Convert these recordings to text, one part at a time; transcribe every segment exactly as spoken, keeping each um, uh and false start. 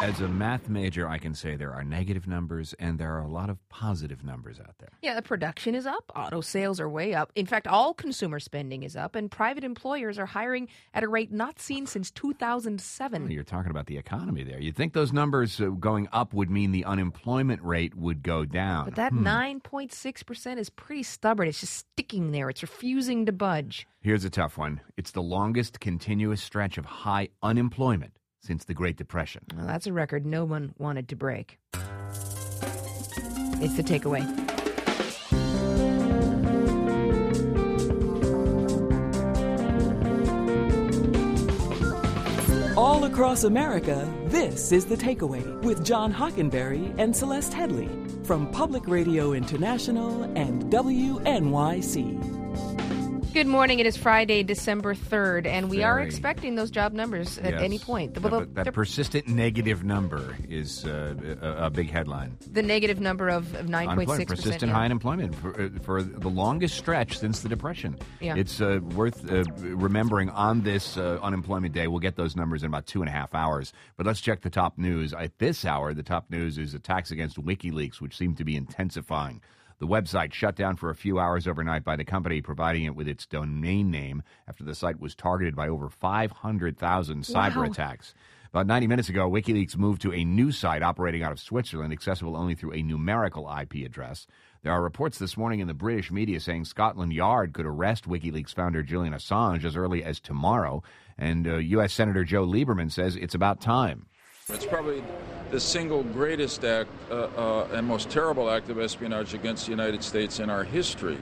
As a math major, I can say there are negative numbers and there are a lot of positive numbers out there. Yeah, the production is up. Auto sales are way up. In fact, all consumer spending is up, and private employers are hiring at a rate not seen since two thousand seven. Well, you're talking about the economy there. You'd think those numbers uh, going up would mean the unemployment rate would go down. But that hmm. nine point six percent is pretty stubborn. It's just sticking there. It's refusing to budge. Here's a tough one. It's the longest continuous stretch of high unemployment since the Great Depression. Well, that's a record no one wanted to break. It's the takeaway. All across America, this is The Takeaway with John Hockenberry and Celeste Headley from Public Radio International and W N Y C. Good morning. It is Friday, December third, and we Very. are expecting those job numbers at Yes. any point. Yeah, but that persistent negative number is uh, a, a big headline. The negative number of, of nine point six percent. Persistent yeah. high unemployment for, uh, for the longest stretch since the Depression. Yeah. It's uh, worth uh, remembering on this uh, unemployment day. We'll get those numbers in about two and a half hours. But let's check the top news. At this hour, the top news is attacks against WikiLeaks, which seem to be intensifying. The website shut down for a few hours overnight by the company providing it with its domain name after the site was targeted by over five hundred thousand cyber Wow. attacks. About ninety minutes ago, WikiLeaks moved to a new site operating out of Switzerland, accessible only through a numerical I P address. There are reports this morning in the British media saying Scotland Yard could arrest WikiLeaks founder Julian Assange as early as tomorrow. And uh, U S Senator Joe Lieberman says it's about time. It's probably the single greatest act uh, uh, and most terrible act of espionage against the United States in our history.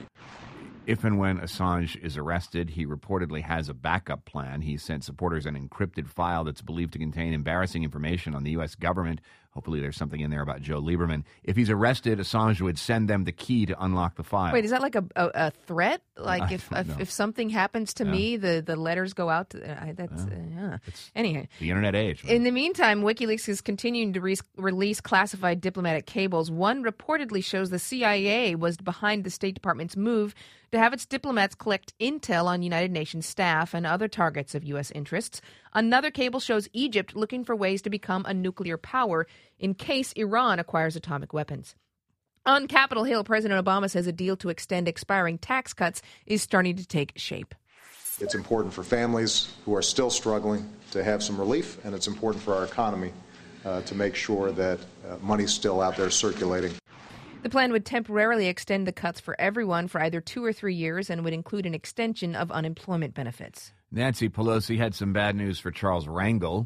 If and when Assange is arrested, he reportedly has a backup plan. He sent supporters an encrypted file that's believed to contain embarrassing information on the U S government. Hopefully there's something in there about Joe Lieberman. If he's arrested, Assange would send them the key to unlock the file. Wait, is that like a, a, a threat? Like I if, don't if know. if something happens to Yeah. me, the, the letters go out? To, uh, that's, uh, yeah. Anyway. The internet age. man. In the meantime, WikiLeaks is continuing to re- release classified diplomatic cables. One reportedly shows the C I A was behind the State Department's move to have its diplomats collect intel on United Nations staff and other targets of U S interests. Another cable shows Egypt looking for ways to become a nuclear power in case Iran acquires atomic weapons. On Capitol Hill, President Obama says a deal to extend expiring tax cuts is starting to take shape. It's important for families who are still struggling to have some relief, and it's important for our economy uh, to make sure that uh, money's still out there circulating. The plan would temporarily extend the cuts for everyone for either two or three years and would include an extension of unemployment benefits. Nancy Pelosi had some bad news for Charles Rangel.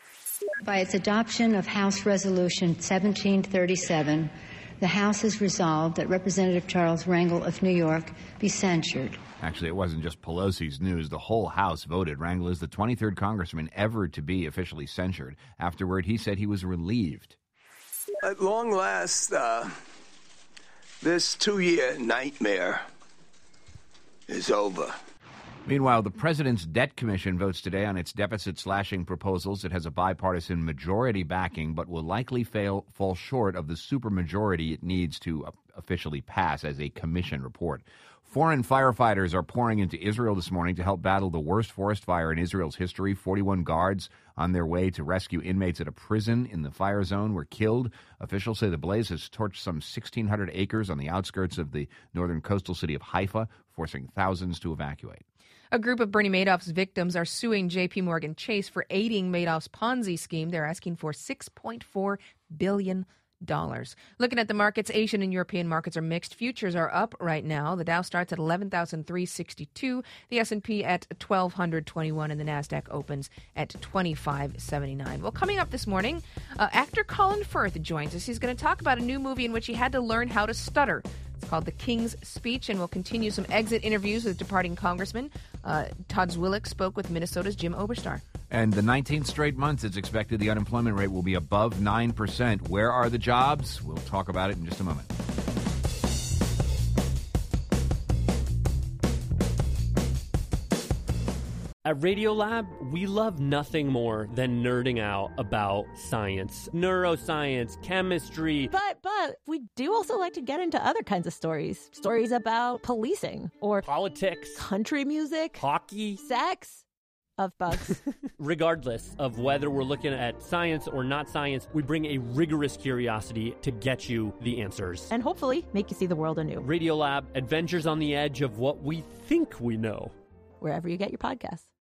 By its adoption of House Resolution seventeen thirty-seven, the House has resolved that Representative Charles Rangel of New York be censured. Actually, it wasn't just Pelosi's news. The whole House voted. Rangel is the twenty-third congressman ever to be officially censured. Afterward, he said he was relieved. At long last, uh, this two-year nightmare is over. Meanwhile, the President's Debt Commission votes today on its deficit-slashing proposals. It has a bipartisan majority backing, but will likely fail, fall short of the supermajority it needs to uh, officially pass as a commission report. Foreign firefighters are pouring into Israel this morning to help battle the worst forest fire in Israel's history. forty-one guards on their way to rescue inmates at a prison in the fire zone were killed. Officials say the blaze has torched some sixteen hundred acres on the outskirts of the northern coastal city of Haifa, forcing thousands to evacuate. A group of Bernie Madoff's victims are suing J P. Morgan Chase for aiding Madoff's Ponzi scheme. They're asking for six point four billion dollars. Looking at the markets, Asian and European markets are mixed. Futures are up right now. The Dow starts at eleven thousand three hundred sixty-two, the S and P at twelve twenty-one, and the NASDAQ opens at twenty-five seventy-nine. Well, coming up this morning, uh, actor Colin Firth joins us. He's going to talk about a new movie in which he had to learn how to stutter. It's called The King's Speech, and we'll continue some exit interviews with departing congressmen. Uh, Todd Zwillich spoke with Minnesota's Jim Oberstar. And the nineteenth straight month, it's expected the unemployment rate will be above nine percent. Where are the jobs? We'll talk about it in just a moment. At Radiolab, we love nothing more than nerding out about science, neuroscience, chemistry. But, but, we do also like to get into other kinds of stories. Stories about policing or politics, country music, hockey, sex, of bugs. Regardless of whether we're looking at science or not science, we bring a rigorous curiosity to get you the answers. And hopefully make you see the world anew. Radiolab, adventures on the edge of what we think we know. Wherever you get your podcasts.